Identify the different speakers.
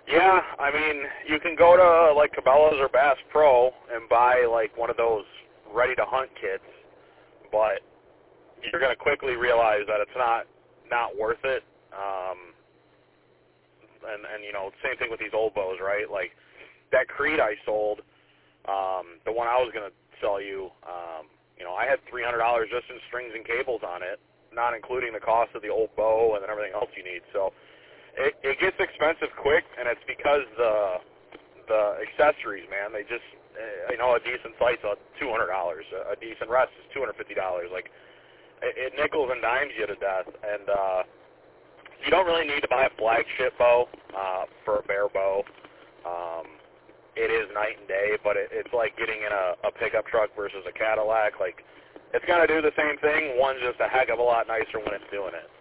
Speaker 1: Yeah, I mean, you can go to like Cabela's or Bass Pro and buy like one of those ready-to-hunt kits, but you're going to quickly realize that it's not worth it. And you know, same thing with these old bows, right? Like that Creed I sold, the one I was going to sell you, you know, I had $300 just in strings and cables on it, not including the cost of the old bow and then everything else you need. So it gets expensive quick, and it's because the accessories, man, they just, you know, a decent sight's $200. A decent rest is $250. Like, it nickels and dimes you to death, and you don't really need to buy a flagship bow for a bear bow. It is night and day, but it's like getting in a pickup truck versus a Cadillac. Like, it's going to do the same thing. One's just a heck of a lot nicer when it's doing it.